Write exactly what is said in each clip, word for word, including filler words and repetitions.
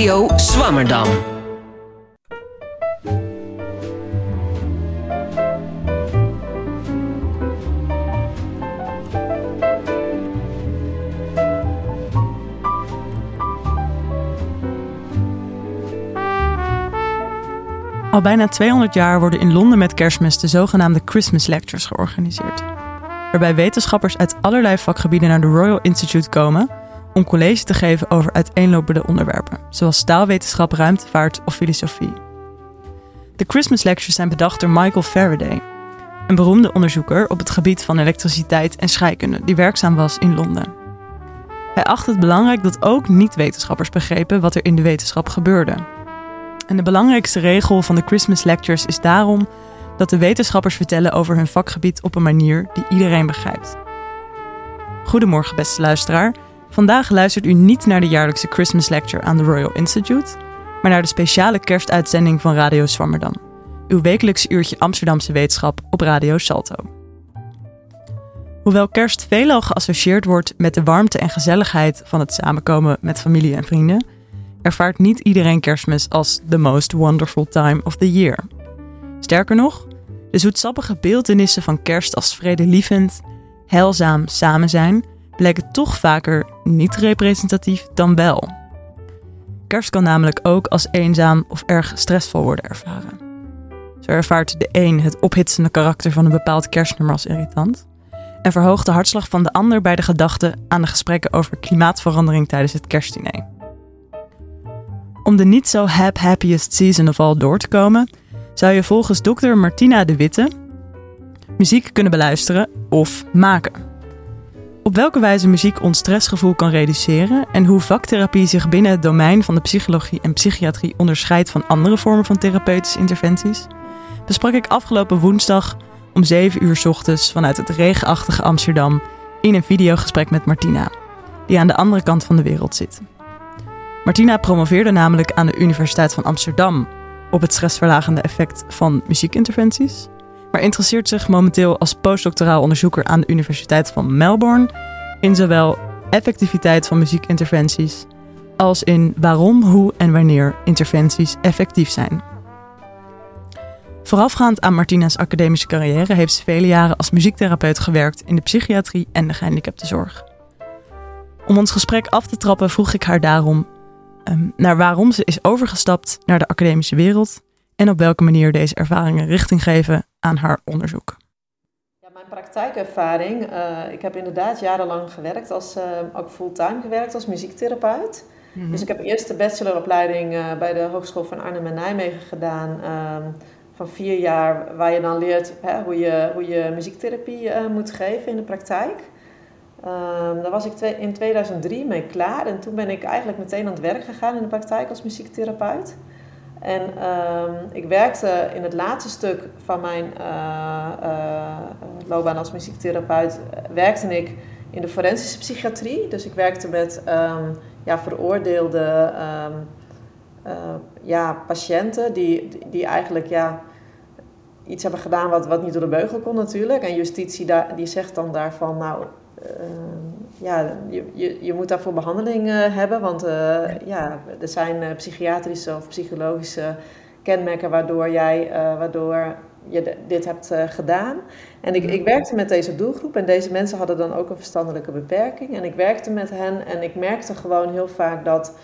Radio Zwammerdam. Al bijna tweehonderd jaar worden in Londen met Kerstmis de zogenaamde Christmas Lectures georganiseerd. Waarbij wetenschappers uit allerlei vakgebieden naar de Royal Institute komen om college te geven over uiteenlopende onderwerpen, zoals taalwetenschap, ruimtevaart of filosofie. De Christmas Lectures zijn bedacht door Michael Faraday, een beroemde onderzoeker op het gebied van elektriciteit en scheikunde die werkzaam was in Londen. Hij acht het belangrijk dat ook niet-wetenschappers begrepen wat er in de wetenschap gebeurde. En de belangrijkste regel van de Christmas Lectures is daarom dat de wetenschappers vertellen over hun vakgebied op een manier die iedereen begrijpt. Goedemorgen, beste luisteraar. Vandaag luistert u niet naar de jaarlijkse Christmas Lecture aan de Royal Institute, maar naar de speciale kerstuitzending van Radio Zwammerdam. Uw wekelijkse uurtje Amsterdamse wetenschap op Radio Salto. Hoewel kerst veelal geassocieerd wordt met de warmte en gezelligheid van het samenkomen met familie en vrienden, ervaart niet iedereen Kerstmis als the most wonderful time of the year. Sterker nog, de zoetsappige beeltenissen van kerst als vredelievend, heilzaam samen zijn blijken toch vaker niet representatief dan wel. Kerst kan namelijk ook als eenzaam of erg stressvol worden ervaren. Zo ervaart de een het ophitsende karakter van een bepaald kerstnummer als irritant en verhoogt de hartslag van de ander bij de gedachte aan de gesprekken over klimaatverandering tijdens het kerstdiner. Om de niet zo hap happiest season of all door te komen, zou je volgens dokter Martina de Witte muziek kunnen beluisteren of maken. Op welke wijze muziek ons stressgevoel kan reduceren en hoe vaktherapie zich binnen het domein van de psychologie en psychiatrie onderscheidt van andere vormen van therapeutische interventies, besprak ik afgelopen woensdag om zeven uur 's ochtends vanuit het regenachtige Amsterdam in een videogesprek met Martina, die aan de andere kant van de wereld zit. Martina promoveerde namelijk aan de Universiteit van Amsterdam op het stressverlagende effect van muziekinterventies, maar interesseert zich momenteel als postdoctoraal onderzoeker aan de Universiteit van Melbourne in zowel effectiviteit van muziekinterventies als in waarom, hoe en wanneer interventies effectief zijn. Voorafgaand aan Martina's academische carrière heeft ze vele jaren als muziektherapeut gewerkt in de psychiatrie en de gehandicaptenzorg. Om ons gesprek af te trappen vroeg ik haar daarom um, naar waarom ze is overgestapt naar de academische wereld en op welke manier deze ervaringen richting geven aan haar onderzoek. Ja, mijn praktijkervaring, uh, ik heb inderdaad jarenlang gewerkt, als, uh, ook fulltime gewerkt als muziektherapeut. Mm-hmm. Dus ik heb eerst de bacheloropleiding uh, bij de Hogeschool van Arnhem en Nijmegen gedaan, um, van vier jaar, waar je dan leert hè, hoe, je, hoe je muziektherapie uh, moet geven in de praktijk. Um, daar was ik twe- in tweeduizend drie mee klaar en toen ben ik eigenlijk meteen aan het werk gegaan in de praktijk als muziektherapeut. En um, ik werkte in het laatste stuk van mijn uh, uh, loopbaan als muziektherapeut, werkte ik in de forensische psychiatrie. Dus ik werkte met um, ja, veroordeelde um, uh, ja, patiënten die, die eigenlijk ja, iets hebben gedaan wat, wat niet door de beugel kon natuurlijk. En justitie daar, die zegt dan daarvan, nou, uh, ja, je, je, je moet daarvoor behandeling uh, hebben. Want uh, ja, er zijn uh, psychiatrische of psychologische kenmerken waardoor, jij, uh, waardoor je de, dit hebt uh, gedaan. En ik, ik werkte met deze doelgroep en deze mensen hadden dan ook een verstandelijke beperking. En ik werkte met hen en ik merkte gewoon heel vaak dat,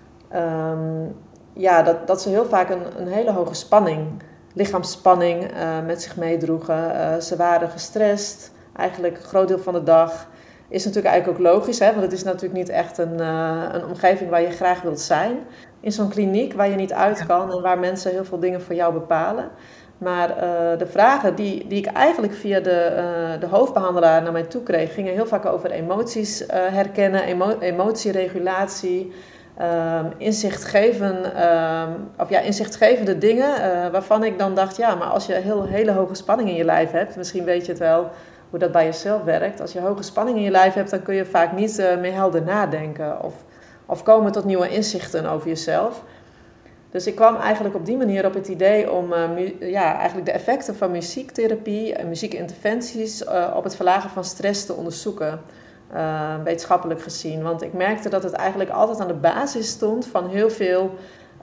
um, ja, dat, dat ze heel vaak een, een hele hoge spanning, lichaamsspanning uh, met zich meedroegen. Uh, ze waren gestrest, eigenlijk een groot deel van de dag. Is natuurlijk eigenlijk ook logisch, hè? Want het is natuurlijk niet echt een, uh, een omgeving waar je graag wilt zijn. In zo'n kliniek waar je niet uit kan en waar mensen heel veel dingen voor jou bepalen. Maar uh, de vragen die, die ik eigenlijk via de, uh, de hoofdbehandelaar naar mij toe kreeg, gingen heel vaak over emoties uh, herkennen, emo- emotieregulatie, um, inzichtgeven, um, of ja, inzichtgevende dingen. Uh, waarvan ik dan dacht, ja, maar als je heel, hele hoge spanning in je lijf hebt, misschien weet je het wel hoe dat bij jezelf werkt. Als je hoge spanning in je lijf hebt, dan kun je vaak niet uh, meer helder nadenken of, of komen tot nieuwe inzichten over jezelf. Dus ik kwam eigenlijk op die manier op het idee om uh, mu- ja, eigenlijk de effecten van muziektherapie en muziekinterventies uh, op het verlagen van stress te onderzoeken. uh, wetenschappelijk gezien. Want ik merkte dat het eigenlijk altijd aan de basis stond van heel veel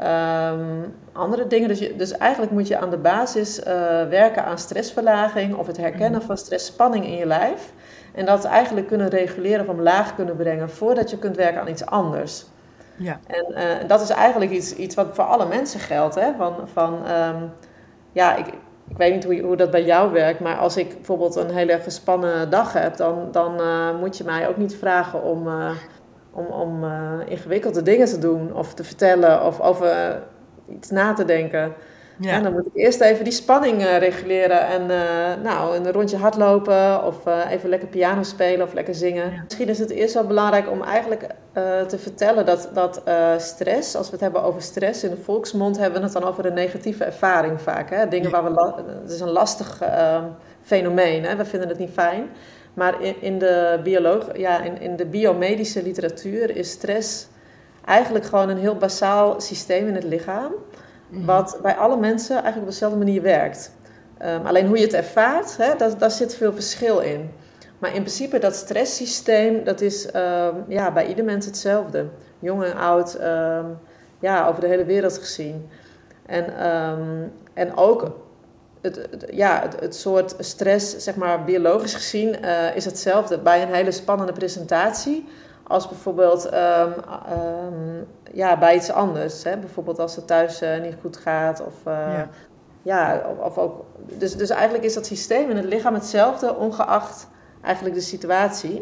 um, andere dingen. Dus, je, dus eigenlijk moet je aan de basis uh, werken aan stressverlaging of het herkennen van stressspanning in je lijf. En dat eigenlijk kunnen reguleren of omlaag kunnen brengen voordat je kunt werken aan iets anders. Ja. En uh, dat is eigenlijk iets, iets wat voor alle mensen geldt. Hè? Van, van, um, ja, ik, ik weet niet hoe, hoe dat bij jou werkt, maar als ik bijvoorbeeld een hele gespannen dag heb, dan, dan uh, moet je mij ook niet vragen om, uh, om, om uh, ingewikkelde dingen te doen of te vertellen of over uh, iets na te denken. Ja. En dan moet ik eerst even die spanning uh, reguleren en uh, nou, een rondje hardlopen of uh, even lekker piano spelen of lekker zingen. Ja. Misschien is het eerst wel belangrijk om eigenlijk uh, te vertellen dat, dat uh, stress, als we het hebben over stress in de volksmond, hebben we het dan over een negatieve ervaring vaak. Hè? Dingen waar we, la- het is een lastig uh, fenomeen, hè? We vinden het niet fijn. Maar in, in, de bioloog, ja, in, in de biomedische literatuur is stress eigenlijk gewoon een heel basaal systeem in het lichaam. Wat bij alle mensen eigenlijk op dezelfde manier werkt. Um, alleen hoe je het ervaart, hè, daar, daar zit veel verschil in. Maar in principe dat stresssysteem, dat is um, ja, bij ieder mens hetzelfde. Jong en oud, um, ja, over de hele wereld gezien. En, um, en ook het, het, ja, het, het soort stress, zeg maar biologisch gezien, uh, is hetzelfde. Bij een hele spannende presentatie, als bijvoorbeeld um, um, ja, bij iets anders. Hè? Bijvoorbeeld als het thuis uh, niet goed gaat. Of, uh, ja. Ja, of, of ook, dus, dus eigenlijk is dat systeem in het lichaam hetzelfde, ongeacht eigenlijk de situatie.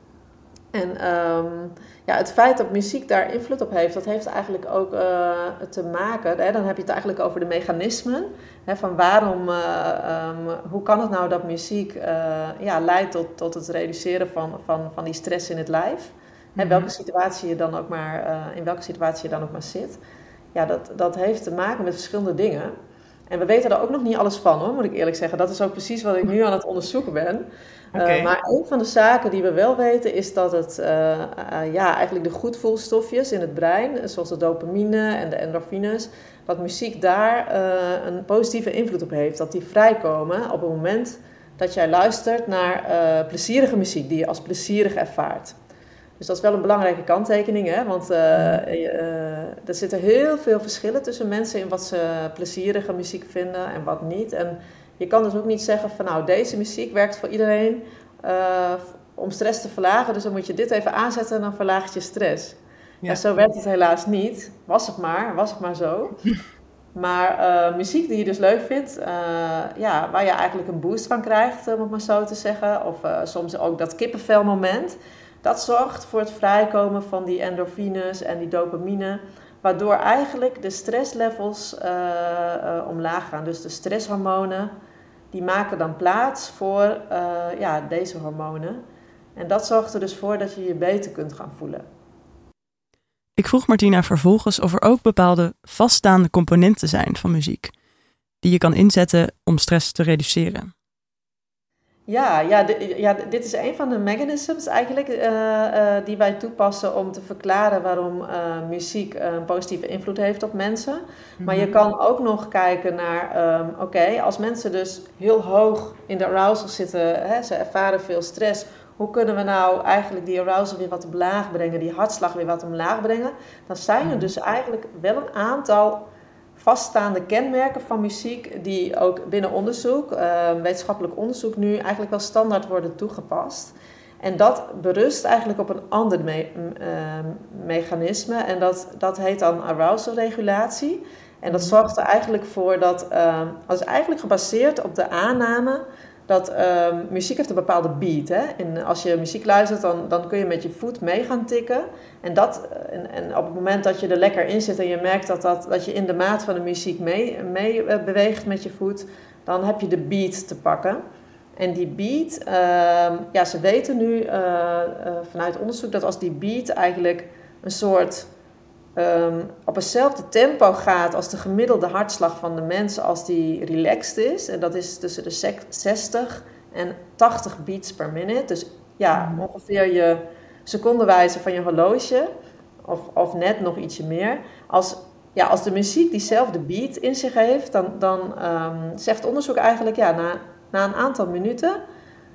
En um, ja, het feit dat muziek daar invloed op heeft, dat heeft eigenlijk ook uh, te maken, hè, dan heb je het eigenlijk over de mechanismen. Hè, van waarom, uh, um, hoe kan het nou dat muziek uh, ja, leidt tot, tot het reduceren van, van, van die stress in het lijf. Hè, welke situatie je dan ook maar, uh, in welke situatie je dan ook maar zit. Ja, dat, dat heeft te maken met verschillende dingen. En we weten er ook nog niet alles van, hoor, moet ik eerlijk zeggen. Dat is ook precies wat ik nu aan het onderzoeken ben. Okay. Uh, maar een van de zaken die we wel weten is dat het, uh, uh, ja, eigenlijk de goedvoelstofjes in het brein, zoals de dopamine en de endorfines, dat muziek daar uh, een positieve invloed op heeft. Dat die vrijkomen op het moment dat jij luistert naar uh, plezierige muziek, die je als plezierig ervaart. Dus dat is wel een belangrijke kanttekening, hè? Want uh, uh, er zitten heel veel verschillen tussen mensen in wat ze plezierige muziek vinden en wat niet. En je kan dus ook niet zeggen van nou, deze muziek werkt voor iedereen uh, om stress te verlagen. Dus dan moet je dit even aanzetten en dan verlaagt je stress. Ja. En zo werkt het helaas niet. Was het maar, was het maar zo. Maar uh, muziek die je dus leuk vindt, uh, ja, waar je eigenlijk een boost van krijgt, om het maar zo te zeggen. Of uh, soms ook dat kippenvelmoment. Dat zorgt voor het vrijkomen van die endorfines en die dopamine, waardoor eigenlijk de stresslevels uh, uh, omlaag gaan. Dus de stresshormonen, die maken dan plaats voor uh, ja, deze hormonen. En dat zorgt er dus voor dat je je beter kunt gaan voelen. Ik vroeg Martina vervolgens of er ook bepaalde vaststaande componenten zijn van muziek, die je kan inzetten om stress te reduceren. Ja, ja, d- ja, dit is een van de mechanisms eigenlijk uh, uh, die wij toepassen om te verklaren waarom uh, muziek een positieve invloed heeft op mensen. Mm-hmm. Maar je kan ook nog kijken naar, um, oké, okay, als mensen dus heel hoog in de arousal zitten, hè, ze ervaren veel stress. Hoe kunnen we nou eigenlijk die arousal weer wat omlaag brengen, die hartslag weer wat omlaag brengen? Dan zijn er dus eigenlijk wel een aantal vaststaande kenmerken van muziek die ook binnen onderzoek, uh, wetenschappelijk onderzoek nu eigenlijk wel standaard worden toegepast. En dat berust eigenlijk op een ander me- uh, mechanisme en dat, dat heet dan arousal-regulatie. En dat zorgt er eigenlijk voor dat, uh, dat is eigenlijk gebaseerd op de aanname dat uh, muziek heeft een bepaalde beat. Hè? En als je muziek luistert, dan, dan kun je met je voet mee gaan tikken. En, dat, en, en op het moment dat je er lekker in zit en je merkt dat, dat, dat je in de maat van de muziek mee, mee uh, beweegt met je voet, dan heb je de beat te pakken. En die beat, uh, ja, ze weten nu uh, uh, vanuit onderzoek dat als die beat eigenlijk een soort Um, op hetzelfde tempo gaat als de gemiddelde hartslag van de mens als die relaxed is. En dat is tussen de zestig en tachtig beats per minute. Dus ja, ongeveer je secondenwijze van je horloge. Of, of net nog ietsje meer. Als, ja, als de muziek diezelfde beat in zich heeft, dan, dan um, zegt onderzoek eigenlijk, ja, na, na een aantal minuten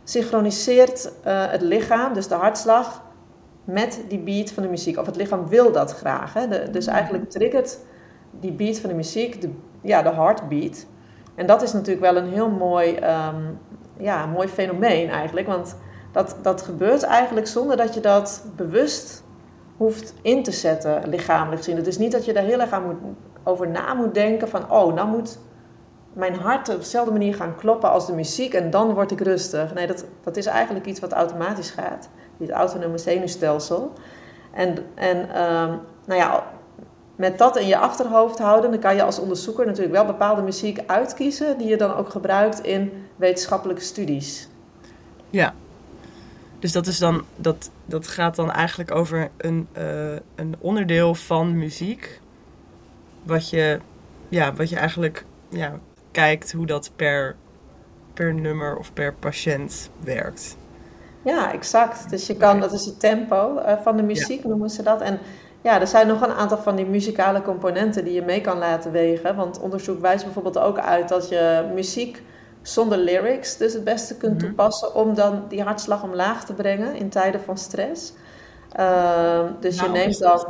synchroniseert uh, het lichaam, dus de hartslag, met die beat van de muziek. Of het lichaam wil dat graag. Hè? De, dus eigenlijk triggert die beat van de muziek de, ja, de heartbeat. En dat is natuurlijk wel een heel mooi, um, ja, mooi fenomeen eigenlijk. Want dat, dat gebeurt eigenlijk zonder dat je dat bewust hoeft in te zetten, lichamelijk gezien. Het is niet dat je daar heel erg aan moet, over na moet denken van, oh, nou moet mijn hart op dezelfde manier gaan kloppen als de muziek en dan word ik rustig. Nee, dat, dat is eigenlijk iets wat automatisch gaat. Het autonome zenuwstelsel. En, en um, nou ja, met dat in je achterhoofd houden, dan kan je als onderzoeker natuurlijk wel bepaalde muziek uitkiezen die je dan ook gebruikt in wetenschappelijke studies. Ja, dus dat is dan dat, dat gaat dan eigenlijk over een, uh, een onderdeel van muziek, wat je, ja, wat je eigenlijk ja, kijkt hoe dat per, per nummer of per patiënt werkt. Ja, exact. Dus je kan, dat is het tempo uh, van de muziek, ja. Noemen ze dat. En ja, er zijn nog een aantal van die muzikale componenten die je mee kan laten wegen. Want onderzoek wijst bijvoorbeeld ook uit dat je muziek zonder lyrics dus het beste kunt mm-hmm. toepassen om dan die hartslag omlaag te brengen in tijden van stress. Uh, dus nou, je neemt dan...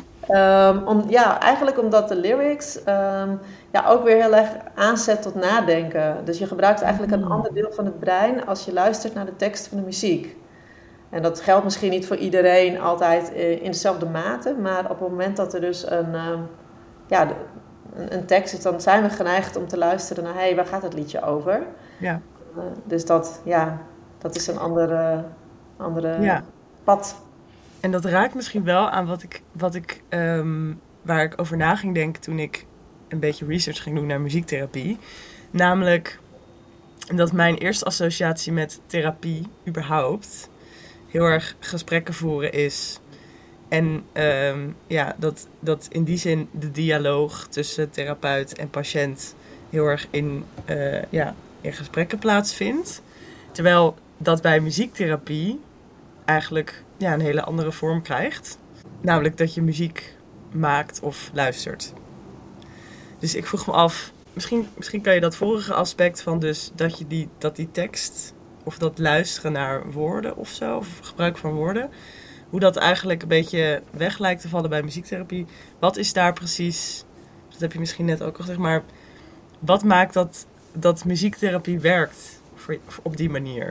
Um, om, ja, eigenlijk omdat de lyrics um, ja, ook weer heel erg aanzet tot nadenken. Dus je gebruikt eigenlijk een ander deel van het brein als je luistert naar de tekst van de muziek. En dat geldt misschien niet voor iedereen altijd in dezelfde mate, maar op het moment dat er dus een, um, ja, de, een, een tekst is, dan zijn we geneigd om te luisteren naar, hé, hey, waar gaat het liedje over? Ja. Uh, dus dat, ja, dat is een andere, andere ja. pad. En dat raakt misschien wel aan wat ik, wat ik, um, waar ik over na ging denken toen ik een beetje research ging doen naar muziektherapie. Namelijk dat mijn eerste associatie met therapie überhaupt heel erg gesprekken voeren is. En um, ja, dat, dat in die zin de dialoog tussen therapeut en patiënt heel erg in, uh, ja, in gesprekken plaatsvindt. Terwijl dat bij muziektherapie eigenlijk ja, een hele andere vorm krijgt. Namelijk dat je muziek maakt of luistert. Dus ik vroeg me af, misschien, misschien kan je dat vorige aspect van dus dat je die, dat die tekst of dat luisteren naar woorden of zo, of gebruik van woorden, hoe dat eigenlijk een beetje weg lijkt te vallen bij muziektherapie. Wat is daar precies, dat heb je misschien net ook al gezegd, maar wat maakt dat, dat muziektherapie werkt voor, op die manier?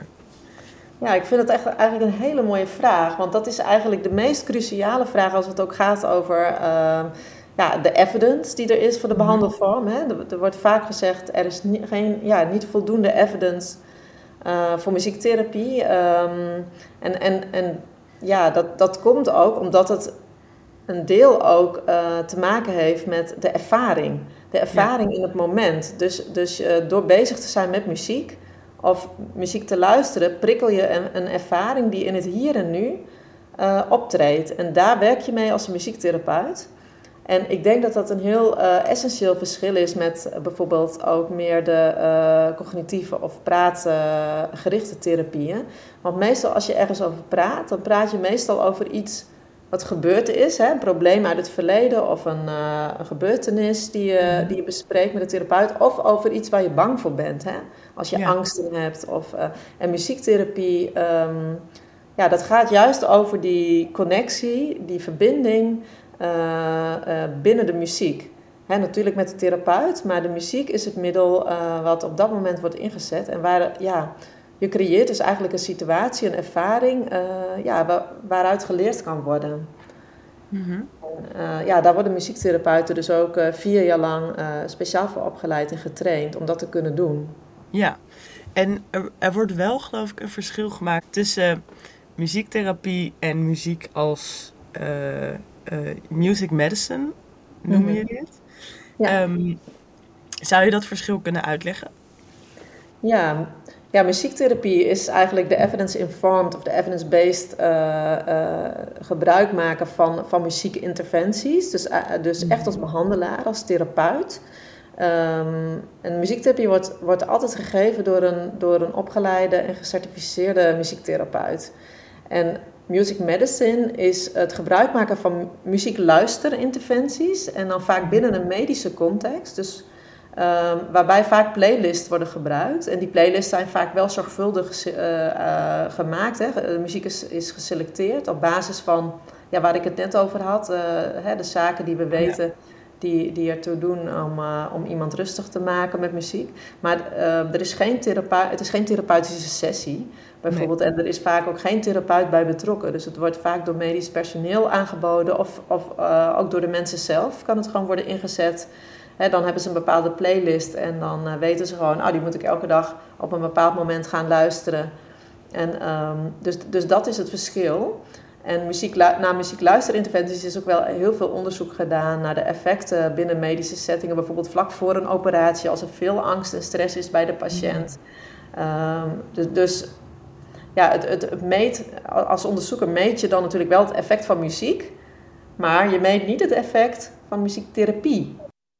Ja, ik vind het echt eigenlijk een hele mooie vraag. Want dat is eigenlijk de meest cruciale vraag als het ook gaat over uh, ja, de evidence die er is voor de behandelvorm. Hè. Er, er wordt vaak gezegd, er is niet, geen, ja, niet voldoende evidence uh, voor muziektherapie. Um, en en, en ja, dat, dat komt ook omdat het een deel ook uh, te maken heeft met de ervaring. De ervaring ja. in het moment. Dus, dus uh, door bezig te zijn met muziek of muziek te luisteren, prikkel je een, een ervaring die in het hier en nu uh, optreedt. En daar werk je mee als een muziektherapeut. En ik denk dat dat een heel uh, essentieel verschil is met uh, bijvoorbeeld ook meer de uh, cognitieve of praatgerichte uh, therapieën. Want meestal als je ergens over praat, dan praat je meestal over iets wat gebeurd is. Hè? Een probleem uit het verleden of een, uh, een gebeurtenis die je, die je bespreekt met de therapeut. Of over iets waar je bang voor bent. Hè? Als je ja. angsten hebt. Of, uh, en muziektherapie, um, ja, dat gaat juist over die connectie, die verbinding uh, uh, binnen de muziek. Hè, natuurlijk met de therapeut, maar de muziek is het middel uh, wat op dat moment wordt ingezet. En waar, ja, je creëert dus eigenlijk een situatie, een ervaring, uh, ja, waar, waaruit geleerd kan worden. Mm-hmm. En, uh, ja, daar worden muziektherapeuten dus ook uh, vier jaar lang uh, speciaal voor opgeleid en getraind om dat te kunnen doen. Ja, en er, er wordt wel, geloof ik, een verschil gemaakt tussen muziektherapie en muziek als uh, uh, music medicine, noemen mm-hmm. jullie het? Ja. Um, zou je dat verschil kunnen uitleggen? Ja, ja, muziektherapie is eigenlijk de evidence-informed of de evidence-based uh, uh, gebruik maken van, van muziekinterventies. Dus, uh, dus echt als behandelaar, als therapeut. Um, en muziektherapie wordt, wordt altijd gegeven door een, door een opgeleide en gecertificeerde muziektherapeut. En music medicine is het gebruik maken van muziekluisterinterventies en dan vaak binnen een medische context. Dus Um, waarbij vaak playlists worden gebruikt. En die playlists zijn vaak wel zorgvuldig uh, uh, gemaakt. Hè. De muziek is, is geselecteerd op basis van, ja, waar ik het net over had. Uh, hè, de zaken die we weten, ja. die, die ertoe doen om, uh, om iemand rustig te maken met muziek. Maar uh, er is geen therapeut, het is geen therapeutische sessie, bijvoorbeeld. Nee. En er is vaak ook geen therapeut bij betrokken. Dus het wordt vaak door medisch personeel aangeboden. Of, of uh, ook door de mensen zelf kan het gewoon worden ingezet. He, dan hebben ze een bepaalde playlist en dan uh, weten ze gewoon, oh, die moet ik elke dag op een bepaald moment gaan luisteren. En, um, dus, dus dat is het verschil. En muziek, na muziekluisterinterventies is ook wel heel veel onderzoek gedaan naar de effecten binnen medische settingen. Bijvoorbeeld vlak voor een operatie, als er veel angst en stress is bij de patiënt. Um, dus, dus ja, het, het, het meet, als onderzoeker meet je dan natuurlijk wel het effect van muziek. Maar je meet niet het effect van muziektherapie.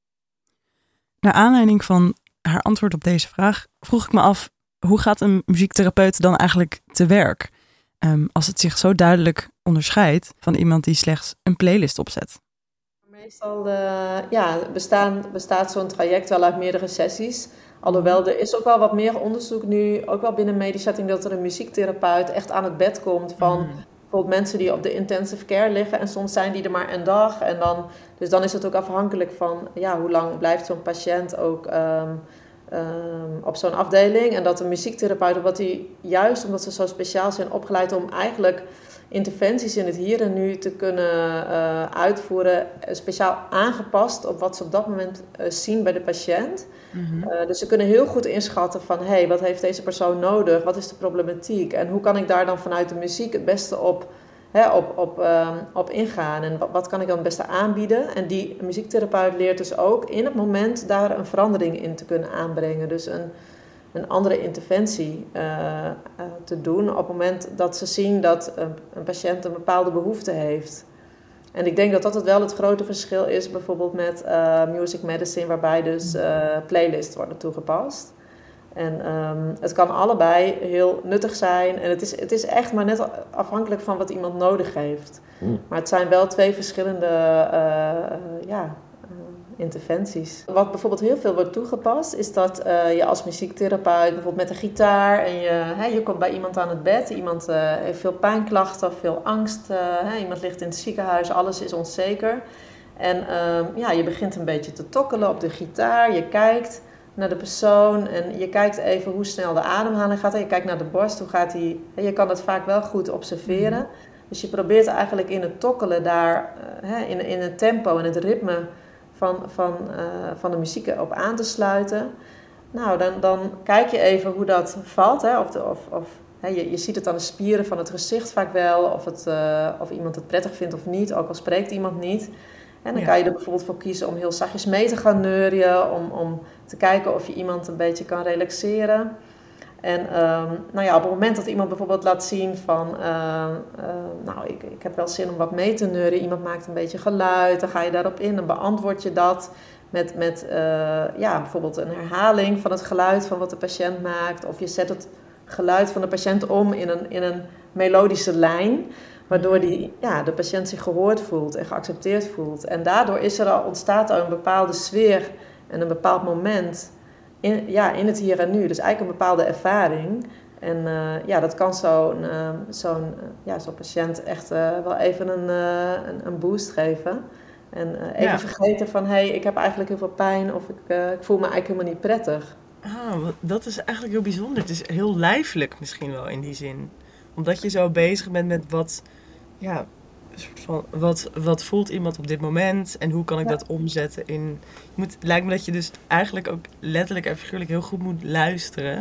Naar aanleiding van haar antwoord op deze vraag vroeg ik me af, hoe gaat een muziektherapeut dan eigenlijk te werk? Um, als het zich zo duidelijk onderscheidt van iemand die slechts een playlist opzet. Meestal uh, ja, bestaan, bestaat zo'n traject wel uit meerdere sessies. Alhoewel, er is ook wel wat meer onderzoek nu, ook wel binnen medische setting, dat er een muziektherapeut echt aan het bed komt van... Mm. Bijvoorbeeld mensen die op de intensive care liggen en soms zijn die er maar een dag. En dan, dus dan is het ook afhankelijk van ja, hoe lang blijft zo'n patiënt ook um, um, op zo'n afdeling. En dat de muziektherapeuten, wat die juist omdat ze zo speciaal zijn opgeleid om eigenlijk interventies in het hier en nu te kunnen uh, uitvoeren, speciaal aangepast op wat ze op dat moment uh, zien bij de patiënt. Mm-hmm. Uh, dus ze kunnen heel goed inschatten van, hé, hey, wat heeft deze persoon nodig? Wat is de problematiek? En hoe kan ik daar dan vanuit de muziek het beste op, hè, op, op, um, op ingaan? En wat, wat kan ik dan het beste aanbieden? En die muziektherapeut leert dus ook in het moment daar een verandering in te kunnen aanbrengen. Dus een, een andere interventie uh, uh, te doen op het moment dat ze zien dat een, een patiënt een bepaalde behoefte heeft. En ik denk dat dat het wel het grote verschil is, bijvoorbeeld met uh, music medicine, waarbij dus uh, playlists worden toegepast. En um, het kan allebei heel nuttig zijn. En het is, het is echt maar net afhankelijk van wat iemand nodig heeft. Mm. Maar het zijn wel twee verschillende uh, uh, ja, uh, interventies. Wat bijvoorbeeld heel veel wordt toegepast, is dat uh, je als muziektherapeut bijvoorbeeld met een gitaar en je, hè, je komt bij iemand aan het bed. Iemand uh, heeft veel pijnklachten of veel angst. Uh, hè, iemand ligt in het ziekenhuis, alles is onzeker. En uh, ja, je begint een beetje te tokkelen op de gitaar. Je kijkt naar de persoon en je kijkt even hoe snel de ademhaling gaat. En je kijkt naar de borst, hoe gaat die. Je kan het vaak wel goed observeren. Dus je probeert eigenlijk in het tokkelen daar, uh, hè, in, in het tempo en het ritme van, van, uh, van de muziek op aan te sluiten. Nou, dan, dan kijk je even hoe dat valt. Hè, of de, of, of, hè, je, je ziet het aan de spieren van het gezicht vaak wel. Of, het, uh, of iemand het prettig vindt of niet, ook al spreekt iemand niet. En dan ja. kan je er bijvoorbeeld voor kiezen om heel zachtjes mee te gaan neurien. Om, om te kijken of je iemand een beetje kan relaxeren. En um, nou ja, op het moment dat iemand bijvoorbeeld laat zien van... Uh, uh, nou, ik, ik heb wel zin om wat mee te neurien. Iemand maakt een beetje geluid. Dan ga je daarop in en beantwoord je dat met, met uh, ja, bijvoorbeeld een herhaling van het geluid van wat de patiënt maakt. Of je zet het geluid van de patiënt om in een, in een melodische lijn. Waardoor die, ja, de patiënt zich gehoord voelt en geaccepteerd voelt. En daardoor is er al, ontstaat er een bepaalde sfeer en een bepaald moment in, ja, in het hier en nu. Dus eigenlijk een bepaalde ervaring. En uh, ja, dat kan zo'n, uh, zo'n, uh, ja, zo'n patiënt echt uh, wel even een, uh, een, een boost geven. En uh, even ja. vergeten van, hé, hey, ik heb eigenlijk heel veel pijn of ik, uh, ik voel me eigenlijk helemaal niet prettig. Ah, dat is eigenlijk heel bijzonder. Het is heel lijfelijk misschien wel in die zin. Omdat je zo bezig bent met wat... Ja, een soort van, wat, wat voelt iemand op dit moment en hoe kan ik ja. dat omzetten in... Je moet, het lijkt me dat je dus eigenlijk ook letterlijk en figuurlijk heel goed moet luisteren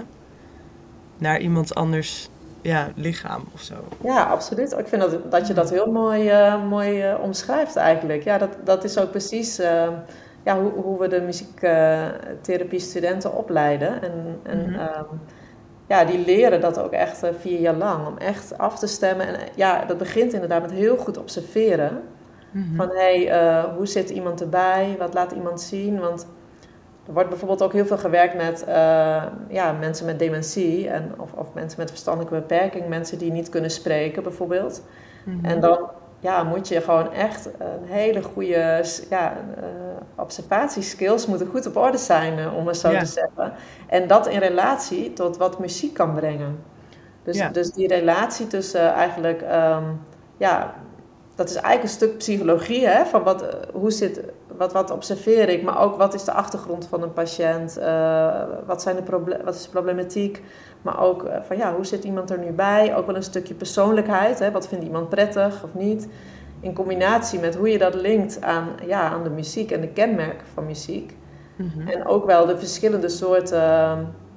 naar iemand anders ja, lichaam of zo. Ja, absoluut. Ik vind dat, dat je dat heel mooi, uh, mooi uh, omschrijft eigenlijk. Ja, dat, dat is ook precies uh, ja, hoe, hoe we de muziektherapie studenten opleiden. En, en mm-hmm. um, ja, die leren dat ook echt uh, vier jaar lang. Om echt af te stemmen. En uh, ja, dat begint inderdaad met heel goed observeren. Mm-hmm. Van, hé, hey, uh, hoe zit iemand erbij? Wat laat iemand zien? Want er wordt bijvoorbeeld ook heel veel gewerkt met uh, ja, mensen met dementie. En, of, of mensen met verstandelijke beperking. Mensen die niet kunnen spreken bijvoorbeeld. Mm-hmm. En dan ja, moet je gewoon echt een hele goede ja, uh, observatieskills moeten goed op orde zijn, uh, om het zo ja. te zeggen. En dat in relatie tot wat muziek kan brengen. Dus, ja. dus die relatie tussen uh, eigenlijk, um, ja, dat is eigenlijk een stuk psychologie, hè, van wat, uh, hoe zit, wat, wat observeer ik, maar ook wat is de achtergrond van een patiënt, uh, wat, zijn de proble- wat is de problematiek, maar ook uh, van ja, hoe zit iemand er nu bij, ook wel een stukje persoonlijkheid, hè, wat vindt iemand prettig of niet, in combinatie met hoe je dat linkt aan, ja, aan de muziek en de kenmerken van muziek. Mm-hmm. En ook wel de verschillende soorten uh,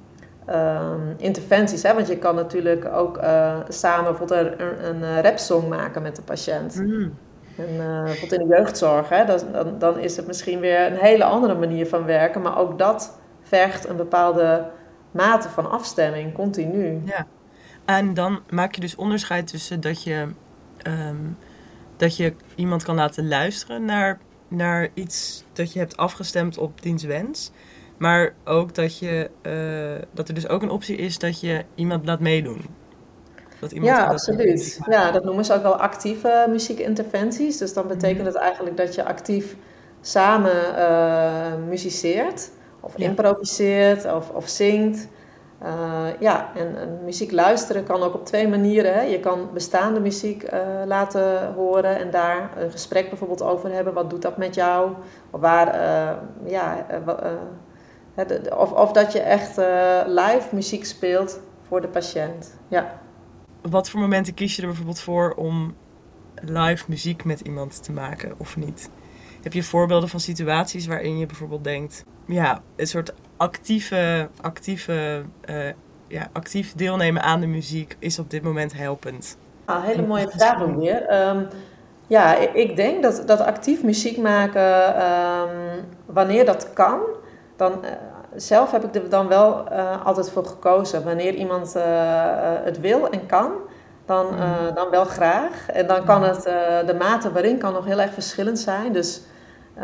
Um, interventies, hè? Want je kan natuurlijk ook uh, samen bijvoorbeeld een, een rapsong maken met de patiënt. Mm. En uh, bijvoorbeeld in de jeugdzorg, hè? Dat, dan, dan is het misschien weer een hele andere manier van werken, maar ook dat vergt een bepaalde mate van afstemming, continu. Ja, en dan maak je dus onderscheid tussen dat je, um, dat je iemand kan laten luisteren naar, naar iets dat je hebt afgestemd op diens wens. Maar ook dat, je, uh, dat er dus ook een optie is dat je iemand laat meedoen. Dat iemand ja, absoluut. Ja, dat noemen ze ook wel actieve muziekinterventies. Dus dan betekent mm-hmm. het eigenlijk dat je actief samen uh, muziceert. Of ja. improviseert of, of zingt. Uh, ja, en, en muziek luisteren kan ook op twee manieren. Hè. Je kan bestaande muziek uh, laten horen en daar een gesprek bijvoorbeeld over hebben. Wat doet dat met jou? Of waar, uh, ja... Uh, uh, Of, of dat je echt uh, live muziek speelt voor de patiënt. Ja. Wat voor momenten kies je er bijvoorbeeld voor om live muziek met iemand te maken of niet? Heb je voorbeelden van situaties waarin je bijvoorbeeld denkt... ja, een soort actieve, actieve, uh, ja, actief deelnemen aan de muziek is op dit moment helpend? Ah, hele mooie vraag ook weer. Um, ja, ik denk dat, dat actief muziek maken, um, wanneer dat kan... Dan, uh, zelf heb ik er dan wel uh, altijd voor gekozen. Wanneer iemand uh, het wil en kan, dan, uh, dan wel graag. En dan kan het, uh, de mate waarin kan nog heel erg verschillend zijn. Dus uh,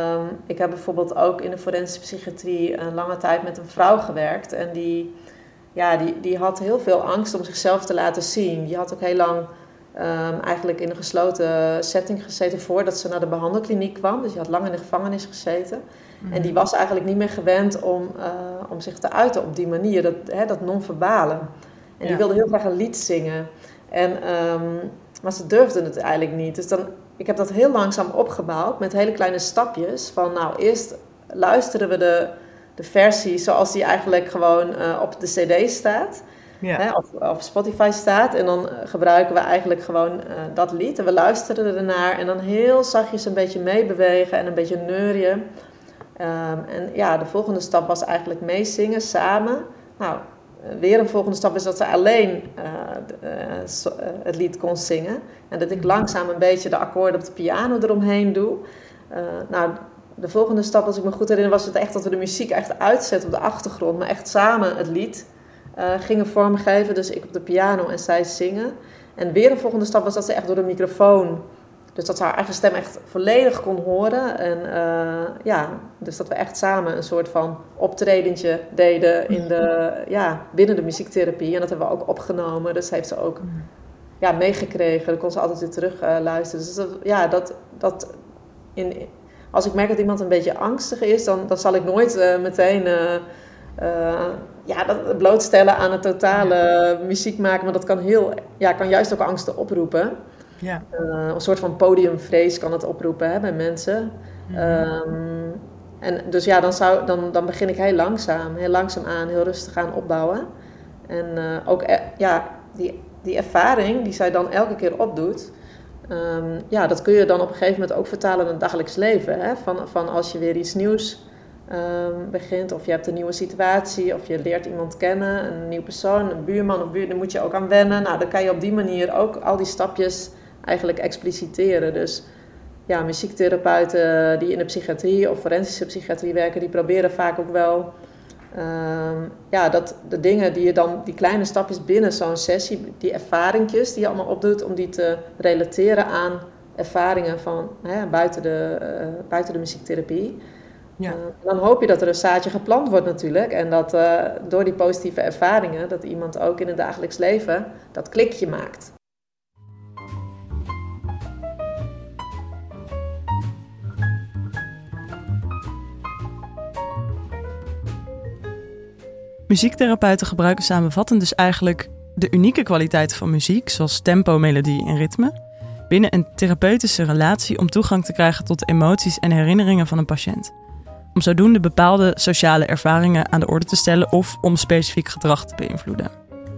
ik heb bijvoorbeeld ook in de forensische psychiatrie een lange tijd met een vrouw gewerkt. En die, ja, die, die had heel veel angst om zichzelf te laten zien. Die had ook heel lang um, eigenlijk in een gesloten setting gezeten voordat ze naar de behandelkliniek kwam. Dus die had lang in de gevangenis gezeten. En die was eigenlijk niet meer gewend om, uh, om zich te uiten op die manier, dat, hè, dat non-verbale. En ja. die wilde heel graag een lied zingen. En, um, maar ze durfde het eigenlijk niet. Dus dan, ik heb dat heel langzaam opgebouwd met hele kleine stapjes. Van nou, eerst luisteren we de, de versie zoals die eigenlijk gewoon uh, op de cd staat. Ja. Hè, of op Spotify staat. En dan gebruiken we eigenlijk gewoon uh, dat lied. En we luisteren ernaar. En dan heel zachtjes een beetje meebewegen en een beetje neurien. Um, en ja, de volgende stap was eigenlijk meezingen, samen. Nou, weer een volgende stap is dat ze alleen uh, uh, so, uh, het lied kon zingen. En dat ik langzaam een beetje de akkoorden op de piano eromheen doe. Uh, nou, de volgende stap, als ik me goed herinner, was het echt dat we de muziek echt uitzetten op de achtergrond. Maar echt samen het lied uh, gingen vormgeven. Dus ik op de piano en zij zingen. En weer een volgende stap was dat ze echt door de microfoon... Dus dat ze haar eigen stem echt volledig kon horen. En uh, ja, dus dat we echt samen een soort van optredentje deden in de, ja, binnen de muziektherapie. En dat hebben we ook opgenomen. Dus heeft ze ook ja, meegekregen. Dan kon ze altijd weer terug uh, luisteren. Dus dat, ja, dat, dat in, als ik merk dat iemand een beetje angstig is, dan, dan zal ik nooit uh, meteen uh, uh, ja, dat blootstellen aan het totale muziek maken. Maar dat kan, heel, ja, kan juist ook angsten oproepen. Ja. Uh, een soort van podiumvrees kan het oproepen, hè, bij mensen. Mm-hmm. Um, en dus ja, dan, zou, dan, dan begin ik heel langzaam, heel langzaam aan, heel rustig aan opbouwen. En uh, ook e- ja, die, die ervaring die zij dan elke keer opdoet, um, ja, dat kun je dan op een gegeven moment ook vertalen in het dagelijks leven. Hè? Van, van als je weer iets nieuws um, begint, of je hebt een nieuwe situatie, of je leert iemand kennen, een nieuwe persoon, een buurman of buur, daar moet je ook aan wennen. Nou, dan kan je op die manier ook al die stapjes eigenlijk expliciteren. Dus ja, muziektherapeuten die in de psychiatrie of forensische psychiatrie werken, die proberen vaak ook wel um, ja, dat de dingen die je dan, die kleine stapjes binnen zo'n sessie, die ervaringjes die je allemaal opdoet, om die te relateren aan ervaringen van hè, buiten, de, uh, buiten de muziektherapie. Ja. Uh, dan hoop je dat er een zaadje geplant wordt natuurlijk. En dat uh, door die positieve ervaringen, dat iemand ook in het dagelijks leven dat klikje maakt. Muziektherapeuten gebruiken samenvattend dus eigenlijk de unieke kwaliteiten van muziek, zoals tempo, melodie en ritme, binnen een therapeutische relatie om toegang te krijgen tot de emoties en herinneringen van een patiënt. Om zodoende bepaalde sociale ervaringen aan de orde te stellen of om specifiek gedrag te beïnvloeden.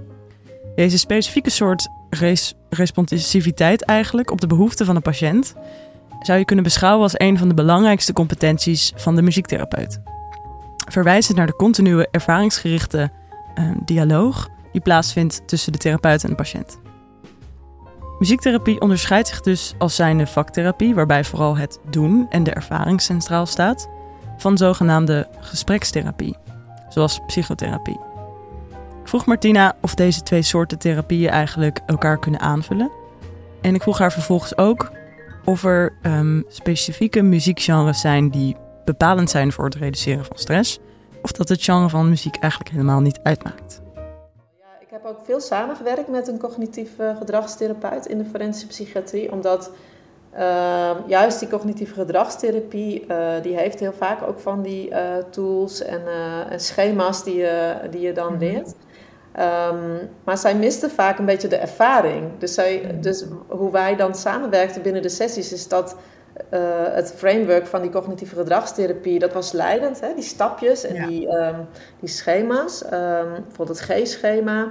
Deze specifieke soort res- responsiviteit eigenlijk op de behoeften van een patiënt zou je kunnen beschouwen als een van de belangrijkste competenties van de muziektherapeut. Verwijzend naar de continue ervaringsgerichte uh, dialoog die plaatsvindt tussen de therapeut en de patiënt. Muziektherapie onderscheidt zich dus als zijnde vaktherapie, waarbij vooral het doen en de ervaring centraal staat, van zogenaamde gesprekstherapie, zoals psychotherapie. Ik vroeg Martina of deze twee soorten therapieën eigenlijk elkaar kunnen aanvullen. En ik vroeg haar vervolgens ook of er um, specifieke muziekgenres zijn die bepalend zijn voor het reduceren van stress, of dat het genre van muziek eigenlijk helemaal niet uitmaakt. Ja, ik heb ook veel samengewerkt met een cognitieve gedragstherapeut in de forensische psychiatrie, omdat uh, juist die cognitieve gedragstherapie, uh, die heeft heel vaak ook van die uh, tools en, uh, en schema's die je, die je dan leert. Um, maar zij miste vaak een beetje de ervaring. Dus, zij, dus hoe wij dan samenwerkten binnen de sessies is dat uh, het framework van die cognitieve gedragstherapie, dat was leidend, hè? Die stapjes en ja. die, um, die schema's, um, bijvoorbeeld het G-schema.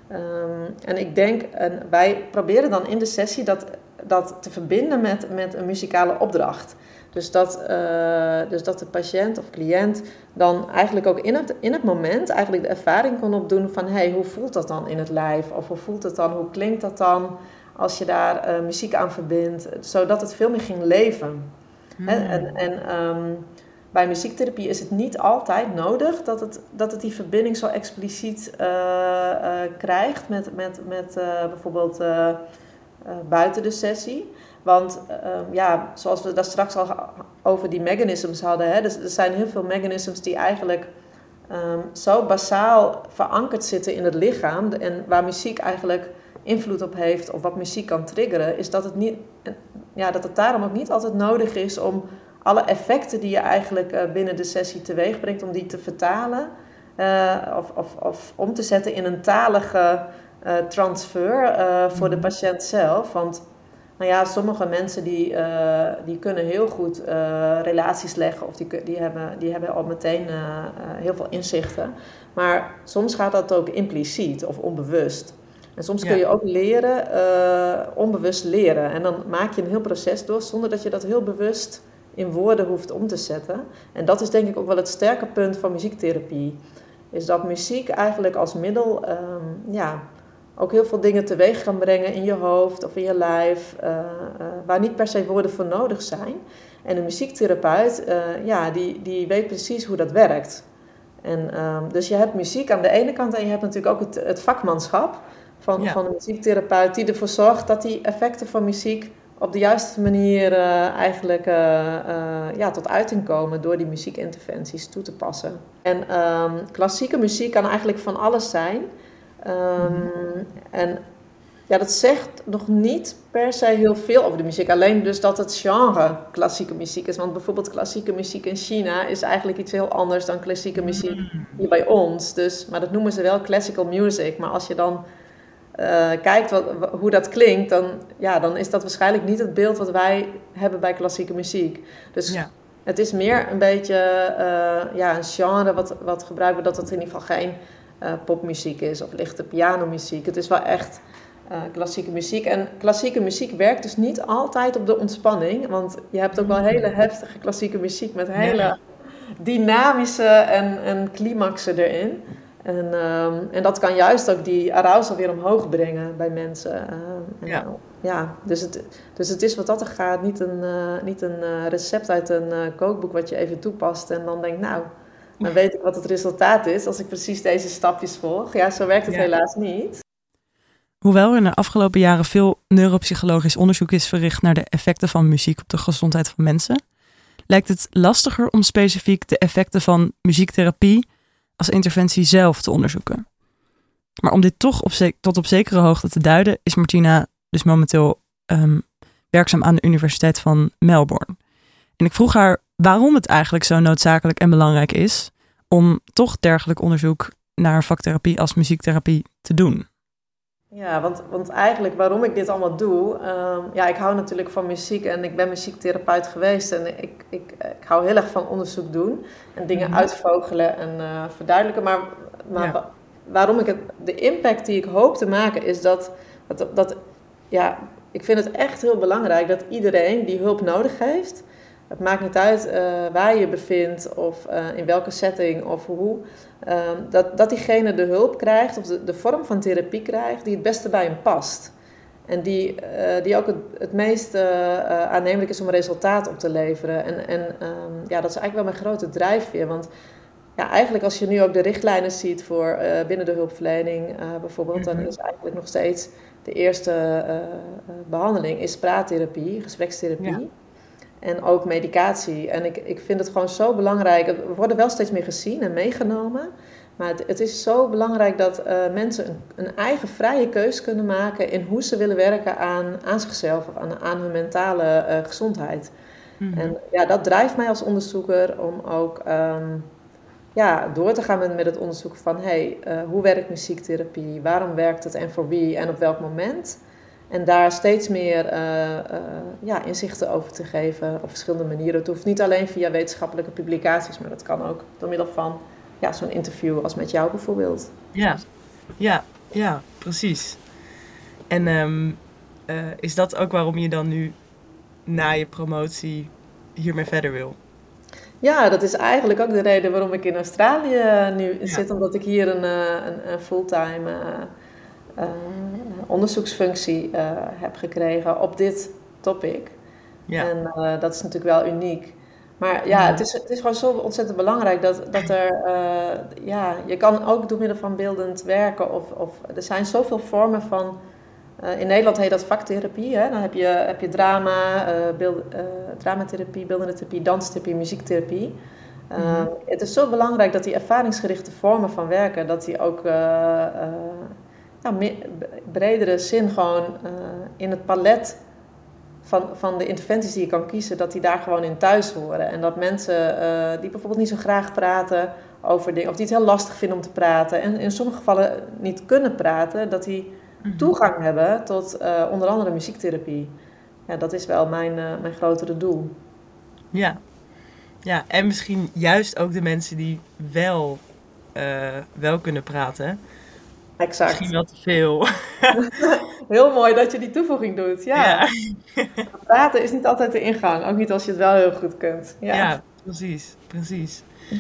Um, en ik denk, en wij proberen dan in de sessie dat, dat te verbinden met, met een muzikale opdracht. Dus dat, uh, dus dat de patiënt of cliënt dan eigenlijk ook in het, in het moment eigenlijk de ervaring kon opdoen van hey, hoe voelt dat dan in het lijf? Of hoe voelt het dan, hoe klinkt dat dan als je daar uh, muziek aan verbindt? Zodat het veel meer ging leven. Hmm. En, en, en um, bij muziektherapie is het niet altijd nodig dat het, dat het die verbinding zo expliciet uh, uh, krijgt met, met, met uh, bijvoorbeeld uh, uh, buiten de sessie. Want um, ja, zoals we daar straks al over die mechanisms hadden, hè, dus er zijn heel veel mechanisms die eigenlijk um, zo basaal verankerd zitten in het lichaam en waar muziek eigenlijk invloed op heeft of wat muziek kan triggeren, is dat het, niet, ja, dat het daarom ook niet altijd nodig is om alle effecten die je eigenlijk uh, binnen de sessie teweeg brengt, om die te vertalen uh, of, of, of om te zetten in een talige uh, transfer uh, voor de patiënt zelf. Want nou ja, sommige mensen die, uh, die kunnen heel goed uh, relaties leggen of die, die, hebben, die hebben al meteen uh, uh, heel veel inzichten. Maar soms gaat dat ook impliciet of onbewust. En soms ja. kun je ook leren, uh, onbewust leren. En dan maak je een heel proces door zonder dat je dat heel bewust in woorden hoeft om te zetten. En dat is denk ik ook wel het sterke punt van muziektherapie. Is dat muziek eigenlijk als middel um, ja, ook heel veel dingen teweeg kan brengen in je hoofd of in je lijf, uh, uh, waar niet per se woorden voor nodig zijn. En een muziektherapeut, uh, ja, die, die weet precies hoe dat werkt. En, um, dus je hebt muziek aan de ene kant en je hebt natuurlijk ook het, het vakmanschap van, ja. van een muziektherapeut die ervoor zorgt dat die effecten van muziek op de juiste manier uh, eigenlijk uh, uh, ja, tot uiting komen door die muziekinterventies toe te passen. En um, klassieke muziek kan eigenlijk van alles zijn. Um, en ja, dat zegt nog niet per se heel veel over de muziek. Alleen dus dat het genre klassieke muziek is. Want bijvoorbeeld klassieke muziek in China is eigenlijk iets heel anders dan klassieke muziek hier bij ons. Dus, maar dat noemen ze wel classical music. Maar als je dan uh, kijkt wat, hoe dat klinkt, dan, ja, dan is dat waarschijnlijk niet het beeld wat wij hebben bij klassieke muziek. Dus ja. Het is meer een beetje uh, ja, een genre wat, wat gebruikt wordt, dat het in ieder geval geen Uh, popmuziek is of lichte pianomuziek. Het is wel echt uh, klassieke muziek. En klassieke muziek werkt dus niet altijd op de ontspanning. Want je hebt ook wel hele heftige klassieke muziek met hele ja. dynamische en, en climaxen erin. En, um, en dat kan juist ook die arousal weer omhoog brengen bij mensen. Uh, en, ja. Ja, dus, het, dus het is wat dat er gaat niet een, uh, niet een uh, recept uit een uh, kookboek wat je even toepast en dan denkt, nou, dan weet ik wat het resultaat is als ik precies deze stapjes volg. Ja, zo werkt het ja. helaas niet. Hoewel er in de afgelopen jaren veel neuropsychologisch onderzoek is verricht naar de effecten van muziek op de gezondheid van mensen, lijkt het lastiger om specifiek de effecten van muziektherapie als interventie zelf te onderzoeken. Maar om dit toch op ze- tot op zekere hoogte te duiden, is Martina dus momenteel um, werkzaam aan de Universiteit van Melbourne. En ik vroeg haar waarom het eigenlijk zo noodzakelijk en belangrijk is om toch dergelijk onderzoek naar vaktherapie als muziektherapie te doen? Ja, want, want eigenlijk waarom ik dit allemaal doe... Um, ja, ik hou natuurlijk van muziek en ik ben muziektherapeut geweest. En ik, ik, ik hou heel erg van onderzoek doen en dingen mm-hmm. uitvogelen en uh, verduidelijken. Maar, maar ja. waarom ik het... De impact die ik hoop te maken is dat... dat, dat ja, ik vind het echt heel belangrijk dat iedereen die hulp nodig heeft... Het maakt niet uit uh, waar je je bevindt of uh, in welke setting of hoe. Uh, dat, dat diegene de hulp krijgt of de, de vorm van therapie krijgt die het beste bij hem past. En die, uh, die ook het, het meest uh, uh, aannemelijk is om resultaat op te leveren. En, en um, ja, dat is eigenlijk wel mijn grote drijfveer. Want ja, eigenlijk als je nu ook de richtlijnen ziet voor uh, binnen de hulpverlening uh, bijvoorbeeld... Mm-hmm. Dan is eigenlijk nog steeds de eerste uh, uh, behandeling is praattherapie, gesprekstherapie. Ja. En ook medicatie. En ik, ik vind het gewoon zo belangrijk. We worden wel steeds meer gezien en meegenomen. Maar het, het is zo belangrijk dat uh, mensen een, een eigen vrije keus kunnen maken... in hoe ze willen werken aan, aan zichzelf of aan, aan hun mentale uh, gezondheid. Mm-hmm. En ja, dat drijft mij als onderzoeker om ook um, ja, door te gaan met, met het onderzoeken van... hey, uh, hoe werkt muziektherapie? Waarom werkt het en voor wie en op welk moment? En daar steeds meer uh, uh, ja, inzichten over te geven op verschillende manieren. Het hoeft niet alleen via wetenschappelijke publicaties, maar dat kan ook door middel van ja, zo'n interview als met jou bijvoorbeeld. Ja, ja, ja, precies. En um, uh, is dat ook waarom je dan nu na je promotie hiermee verder wil? Ja, dat is eigenlijk ook de reden waarom ik in Australië nu ja. zit. Omdat ik hier een, een, een fulltime... Uh, Uh, onderzoeksfunctie uh, heb gekregen op dit topic. Ja. En uh, dat is natuurlijk wel uniek. Maar ja, ja. Het, is, het is gewoon zo ontzettend belangrijk dat, dat er... Uh, ja, je kan ook door middel van beeldend werken. Of, of, er zijn zoveel vormen van... Uh, in Nederland heet dat vaktherapie. Hè? Dan heb je, heb je drama, uh, beeld, uh, dramatherapie, beeldende therapie, danstherapie, muziektherapie. Uh, mm-hmm. Het is zo belangrijk dat die ervaringsgerichte vormen van werken... dat die ook... Uh, uh, Nou, meer, bredere zin gewoon uh, in het palet van, van de interventies die je kan kiezen, dat die daar gewoon in thuis horen. En dat mensen uh, die bijvoorbeeld niet zo graag praten over dingen, of die het heel lastig vinden om te praten, en in sommige gevallen niet kunnen praten, dat die mm-hmm. toegang hebben tot uh, onder andere muziektherapie. Ja, dat is wel mijn, uh, mijn grotere doel. Ja. Ja, en misschien juist ook de mensen die wel, uh, wel kunnen praten. Exact. Misschien wel te veel. Heel mooi dat je die toevoeging doet. Ja. ja. Praten is niet altijd de ingang. Ook niet als je het wel heel goed kunt. Ja, ja precies. Precies.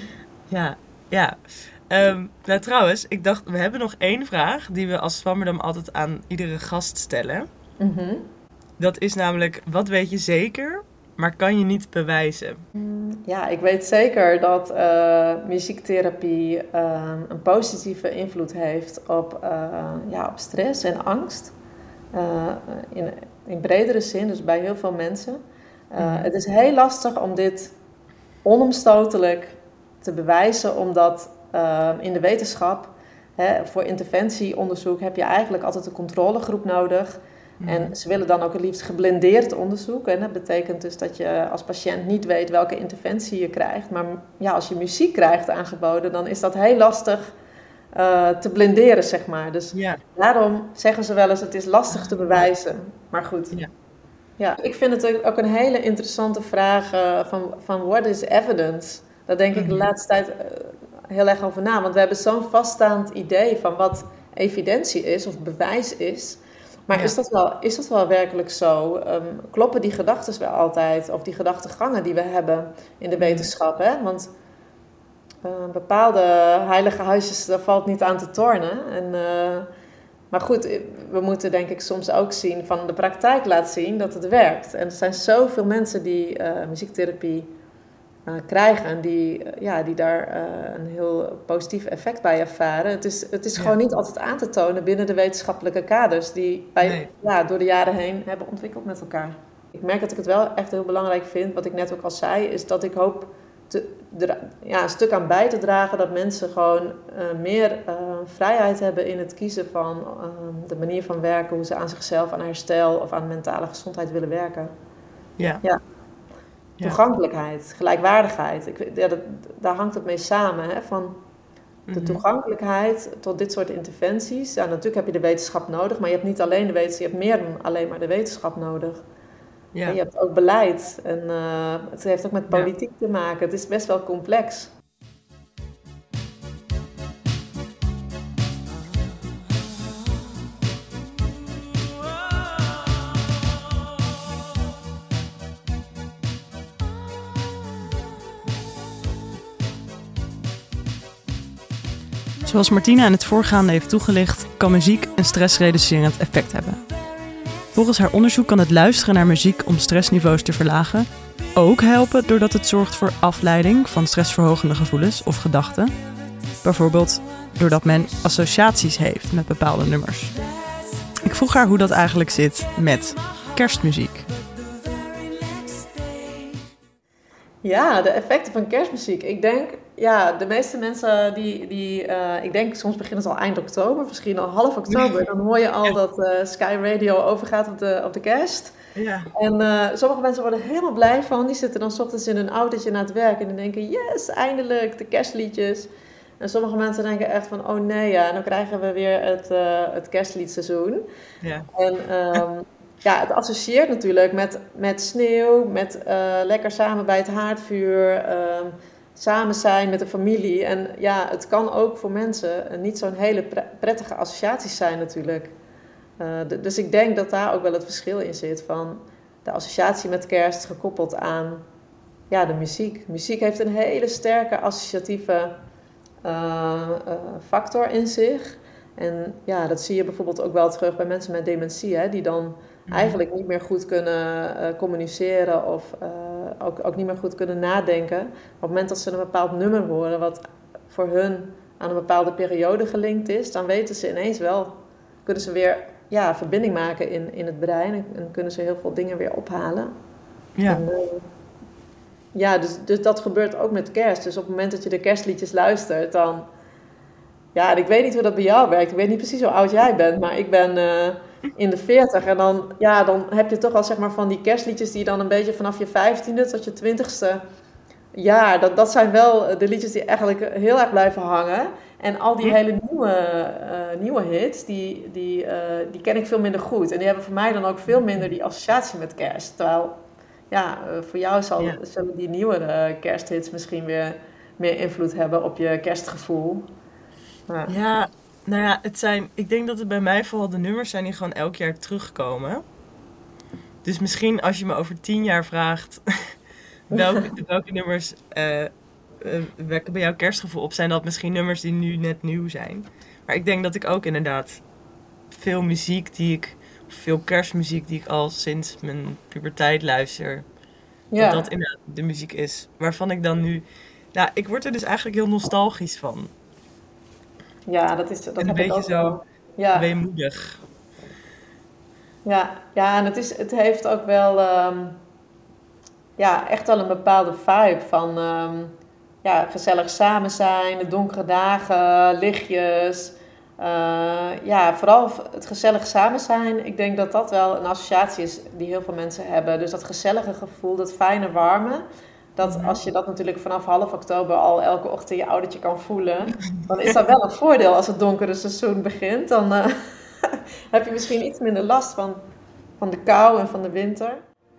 Ja. ja. Um, nou trouwens, ik dacht, we hebben nog één vraag die we als Swammerdam altijd aan iedere gast stellen. Mm-hmm. Dat is namelijk, wat weet je zeker, maar kan je niet bewijzen? Ja, ik weet zeker dat uh, muziektherapie uh, een positieve invloed heeft op, uh, ja, op stress en angst. Uh, in, in bredere zin, dus bij heel veel mensen. Uh, mm. Het is heel lastig om dit onomstotelijk te bewijzen, omdat uh, in de wetenschap, hè, voor interventieonderzoek heb je eigenlijk altijd een controlegroep nodig. En ze willen dan ook het liefst geblindeerd onderzoek. En dat betekent dus dat je als patiënt niet weet welke interventie je krijgt. Maar ja, als je muziek krijgt aangeboden, dan is dat heel lastig uh, te blinderen, zeg maar. Dus ja. daarom zeggen ze wel eens, het is lastig te bewijzen. Maar goed. Ja. Ja, ik vind het ook een hele interessante vraag uh, van, van what is evidence? Daar denk ik de laatste tijd uh, heel erg over na. Want we hebben zo'n vaststaand idee van wat evidentie is of bewijs is. Maar ja. is, dat wel, is dat wel werkelijk zo? Um, kloppen die gedachten wel altijd? Of die gedachtegangen die we hebben in de wetenschap? Hè? Want uh, bepaalde heilige huisjes, daar valt niet aan te tornen. En, uh, maar goed, we moeten denk ik soms ook zien van de praktijk laat zien dat het werkt. En er zijn zoveel mensen die uh, muziektherapie uh, krijgen, die, uh, ja, die daar uh, een heel positief effect bij ervaren. Het is, het is ja. gewoon niet altijd aan te tonen binnen de wetenschappelijke kaders die wij nee. ja, door de jaren heen hebben ontwikkeld met elkaar. Ik merk dat ik het wel echt heel belangrijk vind, wat ik net ook al zei, is dat ik hoop te, de, ja, een stuk aan bij te dragen dat mensen gewoon uh, meer uh, vrijheid hebben in het kiezen van uh, de manier van werken, hoe ze aan zichzelf, aan herstel of aan mentale gezondheid willen werken. Ja. ja. Toegankelijkheid, gelijkwaardigheid. Ik, ja, dat, daar hangt het mee samen. Hè? Van, De toegankelijkheid tot dit soort interventies. Ja, natuurlijk heb je de wetenschap nodig, maar je hebt niet alleen de wetenschap, je hebt meer dan alleen maar de wetenschap nodig. Ja. En je hebt ook beleid en uh, het heeft ook met politiek ja. te maken. Het is best wel complex. Zoals Martina in het voorgaande heeft toegelicht, kan muziek een stressreducerend effect hebben. Volgens haar onderzoek kan het luisteren naar muziek om stressniveaus te verlagen ook helpen doordat het zorgt voor afleiding van stressverhogende gevoelens of gedachten. Bijvoorbeeld doordat men associaties heeft met bepaalde nummers. Ik vroeg haar hoe dat eigenlijk zit met kerstmuziek. Ja, de effecten van kerstmuziek. Ik denk, ja, de meeste mensen die, die uh, ik denk soms beginnen het al eind oktober, misschien al half oktober. Dan hoor je al dat uh, Sky Radio overgaat op de, op de kerst. Ja. En uh, sommige mensen worden er helemaal blij van. Die zitten dan 's ochtends in hun autootje naar het werk en die denken, yes, eindelijk, de kerstliedjes. En sommige mensen denken echt van, oh nee, ja, dan krijgen we weer het, uh, het kerstliedseizoen. Ja. En um, ja, het associeert natuurlijk met, met sneeuw, met uh, lekker samen bij het haardvuur, um, samen zijn met de familie. En ja, het kan ook voor mensen niet zo'n hele pre- prettige associaties zijn natuurlijk. Uh, d- dus ik denk dat daar ook wel het verschil in zit van de associatie met kerst gekoppeld aan ja, de muziek. Muziek heeft een hele sterke associatieve uh, uh, factor in zich. En ja, dat zie je bijvoorbeeld ook wel terug bij mensen met dementie, hè, die dan eigenlijk niet meer goed kunnen uh, communiceren of uh, ook, ook niet meer goed kunnen nadenken. Op het moment dat ze een bepaald nummer horen wat voor hun aan een bepaalde periode gelinkt is, dan weten ze ineens wel, kunnen ze weer ja, verbinding maken in, in het brein en, en kunnen ze heel veel dingen weer ophalen. Ja, en, uh, ja dus, dus dat gebeurt ook met kerst. Dus op het moment dat je de kerstliedjes luistert, dan... Ja, en ik weet niet hoe dat bij jou werkt. Ik weet niet precies hoe oud jij bent, maar ik ben uh, in de veertig. En dan, ja, dan heb je toch wel zeg maar van die kerstliedjes die dan een beetje vanaf je vijftiende tot je twintigste jaar. Dat, dat zijn wel de liedjes die eigenlijk heel erg blijven hangen. En al die hele nieuwe, uh, nieuwe hits, die, die, uh, die ken ik veel minder goed. En die hebben voor mij dan ook veel minder die associatie met kerst. Terwijl, ja, uh, voor jou zal, ja. zullen die nieuwere kersthits misschien weer meer invloed hebben op je kerstgevoel. Ja. ja, nou ja, het zijn, ik denk dat het bij mij vooral de nummers zijn die gewoon elk jaar terugkomen. Dus misschien als je me over tien jaar vraagt welke, welke nummers uh, uh, wekken bij jouw kerstgevoel op, zijn dat misschien nummers die nu net nieuw zijn. Maar ik denk dat ik ook inderdaad veel muziek die ik, veel kerstmuziek die ik al sinds mijn puberteit luister, ja. dat dat inderdaad de muziek is waarvan ik dan nu, nou, ik word er dus eigenlijk heel nostalgisch van. Ja, dat is dat en heb een ik beetje ook zo wel. Ja. weemoedig. Ja, ja, en het, is, het heeft ook wel um, ja, echt wel een bepaalde vibe van um, ja, gezellig samen zijn, de donkere dagen, lichtjes. Uh, ja, vooral het gezellig samen zijn. Ik denk dat dat wel een associatie is die heel veel mensen hebben. Dus dat gezellige gevoel, dat fijne warme. Dat als je dat natuurlijk vanaf half oktober al elke ochtend je oudertje kan voelen, dan is dat wel een voordeel als het donkere seizoen begint. Dan uh, heb je misschien iets minder last van, van de kou en van de winter.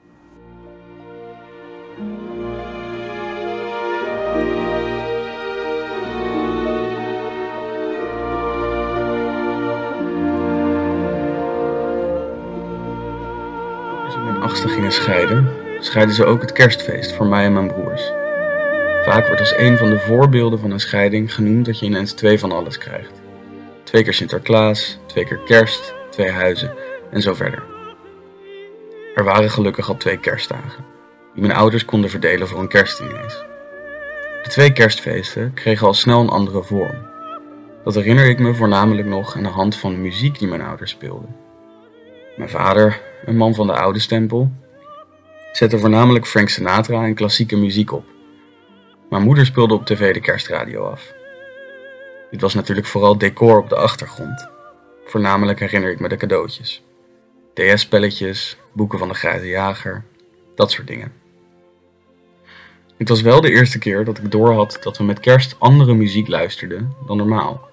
Als we mijn achtste gingen scheiden, scheiden ze ook het kerstfeest voor mij en mijn broers. Vaak wordt als een van de voorbeelden van een scheiding genoemd dat je ineens twee van alles krijgt. Twee keer Sinterklaas, twee keer kerst, twee huizen en zo verder. Er waren gelukkig al twee kerstdagen, die mijn ouders konden verdelen voor een kerstdiner. De twee kerstfeesten kregen al snel een andere vorm. Dat herinner ik me voornamelijk nog aan de hand van de muziek die mijn ouders speelden. Mijn vader, een man van de oude stempel, zette voornamelijk Frank Sinatra en klassieke muziek op. Mijn moeder speelde op tv de kerstradio af. Dit was natuurlijk vooral decor op de achtergrond. Voornamelijk herinner ik me de cadeautjes. D S-spelletjes, boeken van de Grijze Jager, dat soort dingen. Het was wel de eerste keer dat ik doorhad dat we met kerst andere muziek luisterden dan normaal.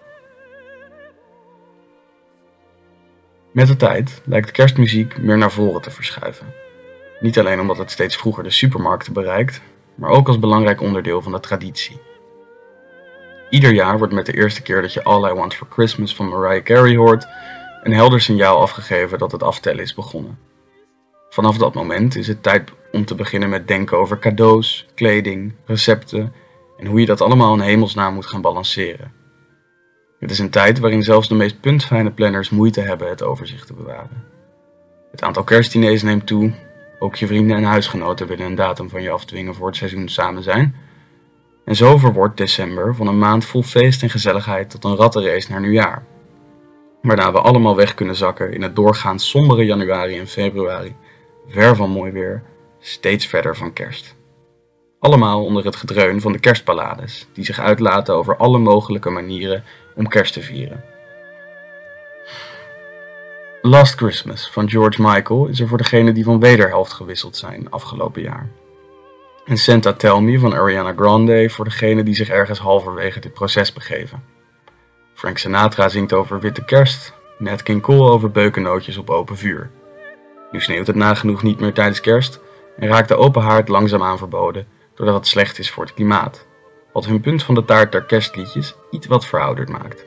Met de tijd lijkt kerstmuziek meer naar voren te verschuiven. Niet alleen omdat het steeds vroeger de supermarkten bereikt, maar ook als belangrijk onderdeel van de traditie. Ieder jaar wordt met de eerste keer dat je All I Want for Christmas van Mariah Carey hoort een helder signaal afgegeven dat het aftellen is begonnen. Vanaf dat moment is het tijd om te beginnen met denken over cadeaus, kleding, recepten en hoe je dat allemaal in hemelsnaam moet gaan balanceren. Het is een tijd waarin zelfs de meest puntfijne planners moeite hebben het overzicht te bewaren. Het aantal kerstdiners neemt toe, ook je vrienden en huisgenoten willen een datum van je afdwingen voor het seizoen samen zijn. En zo verwordt december van een maand vol feest en gezelligheid tot een rattenrace naar nieuwjaar. Waarna we allemaal weg kunnen zakken in het doorgaans sombere januari en februari, ver van mooi weer, steeds verder van kerst. Allemaal onder het gedreun van de kerstballades, die zich uitlaten over alle mogelijke manieren om kerst te vieren. Last Christmas van George Michael is er voor degenen die van wederhelft gewisseld zijn afgelopen jaar. En Santa Tell Me van Ariana Grande voor degenen die zich ergens halverwege dit proces begeven. Frank Sinatra zingt over witte kerst, Nat King Cole over beukennootjes op open vuur. Nu sneeuwt het nagenoeg niet meer tijdens kerst en raakt de open haard langzaamaan verboden doordat het slecht is voor het klimaat, wat hun punt van de taart der kerstliedjes iets wat verouderd maakt.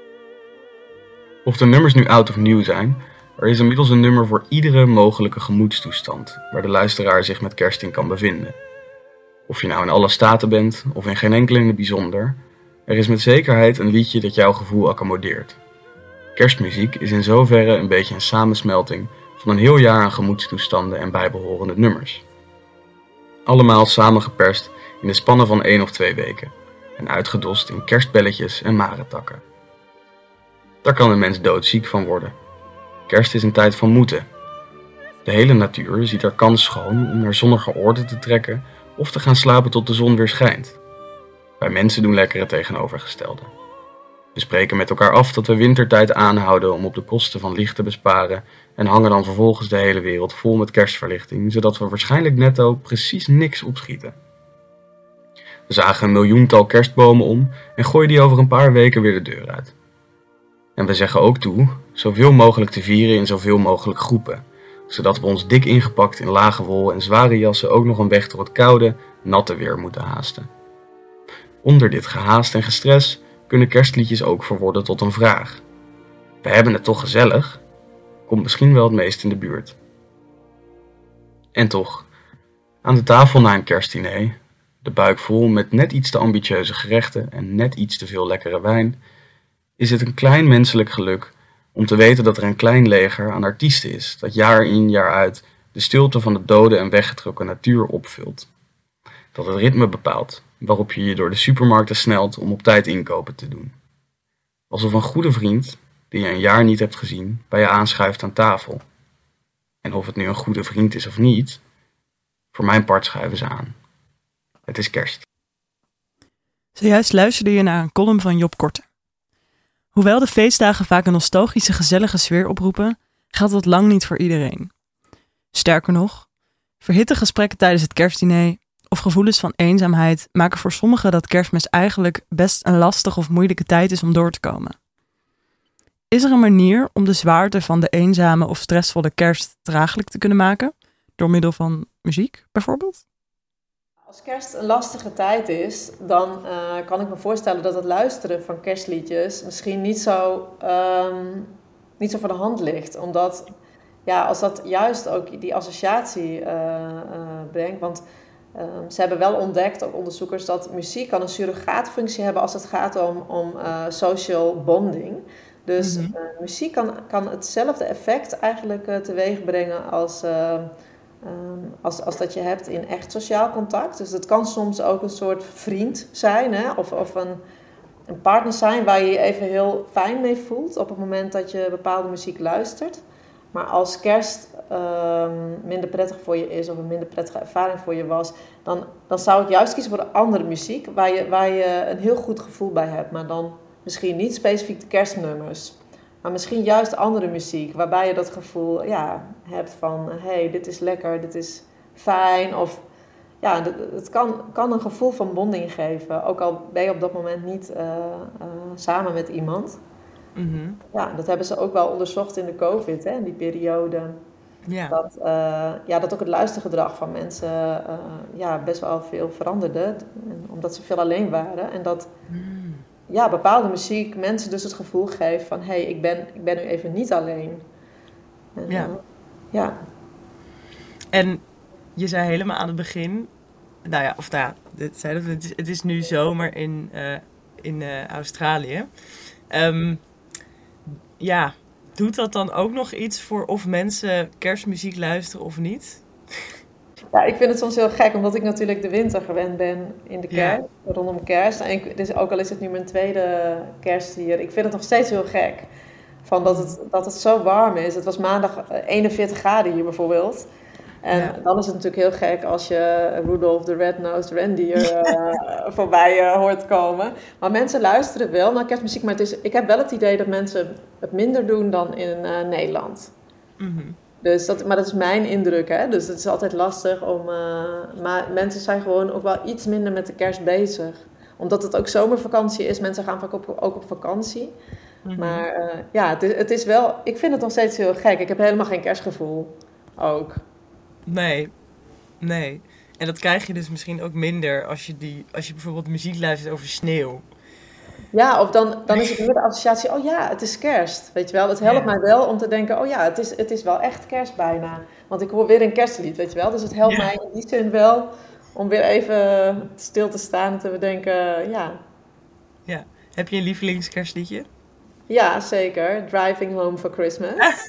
Of de nummers nu oud of nieuw zijn, er is inmiddels een nummer voor iedere mogelijke gemoedstoestand waar de luisteraar zich met kerst in kan bevinden. Of je nou in alle staten bent of in geen enkele in het bijzonder, er is met zekerheid een liedje dat jouw gevoel accommodeert. Kerstmuziek is in zoverre een beetje een samensmelting van een heel jaar aan gemoedstoestanden en bijbehorende nummers. Allemaal samengeperst in de spannen van één of twee weken en uitgedost in kerstbelletjes en maretakken. Daar kan een mens doodziek van worden. Kerst is een tijd van moeten. De hele natuur ziet er kans schoon om naar zonnige oorden te trekken of te gaan slapen tot de zon weer schijnt. Wij mensen doen lekker het tegenovergestelde. We spreken met elkaar af dat we wintertijd aanhouden om op de kosten van licht te besparen en hangen dan vervolgens de hele wereld vol met kerstverlichting, zodat we waarschijnlijk netto precies niks opschieten. We zagen een miljoental kerstbomen om en gooien die over een paar weken weer de deur uit. En we zeggen ook toe zoveel mogelijk te vieren in zoveel mogelijk groepen, zodat we ons dik ingepakt in lage wol en zware jassen ook nog een weg door het koude, natte weer moeten haasten. Onder dit gehaast en gestres kunnen kerstliedjes ook verworden tot een vraag. We hebben het toch gezellig? Komt misschien wel het meest in de buurt. En toch, aan de tafel na een kerstdiner, de buik vol met net iets te ambitieuze gerechten en net iets te veel lekkere wijn, is het een klein menselijk geluk om te weten dat er een klein leger aan artiesten is dat jaar in jaar uit de stilte van de dode en weggetrokken natuur opvult. Dat het ritme bepaalt waarop je je door de supermarkten snelt om op tijd inkopen te doen. Alsof een goede vriend, die je een jaar niet hebt gezien, bij je aanschuift aan tafel. En of het nu een goede vriend is of niet, voor mijn part schuiven ze aan. Het is kerst. Zojuist luisterde je naar een column van Job Korte. Hoewel de feestdagen vaak een nostalgische, gezellige sfeer oproepen, geldt dat lang niet voor iedereen. Sterker nog, verhitte gesprekken tijdens het kerstdiner of gevoelens van eenzaamheid maken voor sommigen dat Kerstmis eigenlijk best een lastige of moeilijke tijd is om door te komen. Is er een manier om de zwaarte van de eenzame of stressvolle kerst draaglijk te kunnen maken? Door middel van muziek bijvoorbeeld? Als kerst een lastige tijd is, dan uh, kan ik me voorstellen dat het luisteren van kerstliedjes misschien niet zo, um, niet zo voor de hand ligt. Omdat, ja, als dat juist ook die associatie uh, uh, brengt. Want uh, ze hebben wel ontdekt, ook onderzoekers, dat muziek kan een surrogaatfunctie hebben als het gaat om, om uh, social bonding. Dus mm-hmm. uh, muziek kan, kan hetzelfde effect eigenlijk uh, teweeg brengen als... Uh, Um, als, als dat je hebt in echt sociaal contact. Dus het kan soms ook een soort vriend zijn, hè? Of, of een, een partner zijn waar je je even heel fijn mee voelt op het moment dat je bepaalde muziek luistert. Maar als kerst um, minder prettig voor je is of een minder prettige ervaring voor je was, dan, dan zou ik juist kiezen voor de andere muziek waar je, waar je een heel goed gevoel bij hebt. Maar dan misschien niet specifiek de kerstnummers. Maar misschien juist andere muziek, waarbij je dat gevoel ja, hebt van... hé, hey, dit is lekker, dit is fijn. Of ja, het kan, kan een gevoel van bonding geven. Ook al ben je op dat moment niet uh, uh, samen met iemand. Mm-hmm. Ja, dat hebben ze ook wel onderzocht in de COVID, hè, in die periode. Ja. Dat, uh, ja, dat ook het luistergedrag van mensen uh, ja, best wel veel veranderde. Omdat ze veel alleen waren. En dat Mm. ja, bepaalde muziek mensen dus het gevoel geeft van... hé, hey, ik, ben, ik ben nu even niet alleen. En, Ja. Uh, ja. En je zei helemaal aan het begin... Nou ja, of nou ja, dit zei dat, het, is, het is nu zomer in, uh, in uh, Australië. Um, ja, doet dat dan ook nog iets voor of mensen kerstmuziek luisteren of niet? Ja, ik vind het soms heel gek, omdat ik natuurlijk de winter gewend ben in de kerst, ja. rondom kerst. En ik, dus ook al is het nu mijn tweede kerst hier, ik vind het nog steeds heel gek. Van dat, het, dat het zo warm is. Het was maandag eenenveertig graden hier bijvoorbeeld. En ja. dan is het natuurlijk heel gek als je Rudolph the Red-Nosed Reindeer uh, voorbij uh, hoort komen. Maar mensen luisteren wel naar kerstmuziek. Maar het is, ik heb wel het idee dat mensen het minder doen dan in uh, Nederland. Mm-hmm. Dus dat, maar dat is mijn indruk, hè. Dus het is altijd lastig om... Uh, maar mensen zijn gewoon ook wel iets minder met de kerst bezig. Omdat het ook zomervakantie is. Mensen gaan vaak op, ook op vakantie. Mm-hmm. Maar uh, ja, het is, het is wel... Ik vind het nog steeds heel gek. Ik heb helemaal geen kerstgevoel ook. Nee, nee. En dat krijg je dus misschien ook minder als je, die, als je bijvoorbeeld muziek luistert over sneeuw. Ja, of dan, dan is het meer de associatie, oh ja, het is kerst. Weet je wel, het helpt ja. mij wel om te denken, oh ja, het is, het is wel echt kerst bijna. Want ik hoor weer een kerstlied, weet je wel. Dus het helpt ja. mij in die zin wel om weer even stil te staan en te bedenken, ja. Ja, heb je een lievelingskerstliedje? Ja, zeker. Driving Home for Christmas.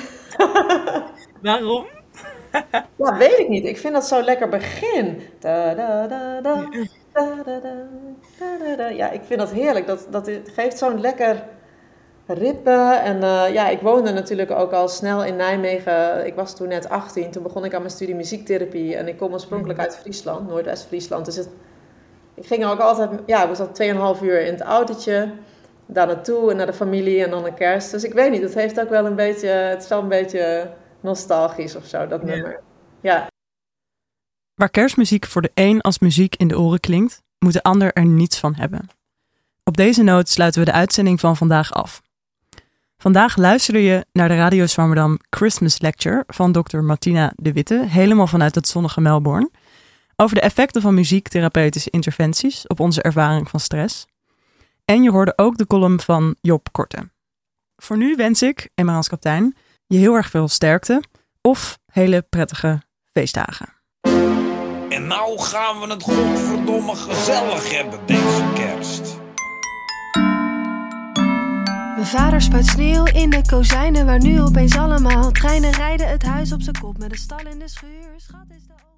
Waarom? Ja, weet ik niet. Ik vind dat zo lekker begin. Da, da, da, da, da, da, da, da, da. Ja, ik vind dat heerlijk. Dat, dat geeft zo'n lekker ritme. En uh, ja, ik woonde natuurlijk ook al snel in Nijmegen. Ik was toen net achttien. Toen begon ik aan mijn studie muziektherapie. En ik kom oorspronkelijk uit Friesland, Noordwest-Friesland. Dus het, ik ging ook altijd, ja, ik was al tweeënhalf uur in het autootje. Daar naartoe en naar de familie en dan de kerst. Dus ik weet niet, het heeft ook wel een beetje, het is wel een beetje nostalgisch of zo, dat ja. nummer. Ja. Waar kerstmuziek voor de een als muziek in de oren klinkt, moet de ander er niets van hebben. Op deze noot sluiten we de uitzending van vandaag af. Vandaag luisterde je naar de Radio Swammerdam Christmas Lecture van dokter Martina de Witte, helemaal vanuit het zonnige Melbourne, over de effecten van muziektherapeutische interventies op onze ervaring van stress. En je hoorde ook de column van Job Korte. Voor nu wens ik, Emerans Kaptein, je heel erg veel sterkte of hele prettige feestdagen. En nou gaan we het godverdomme gezellig hebben deze kerst. Mijn vader spuit sneeuw in de kozijnen waar nu opeens allemaal treinen rijden. Het huis op zijn kop met een stal in de schuur. Schat is de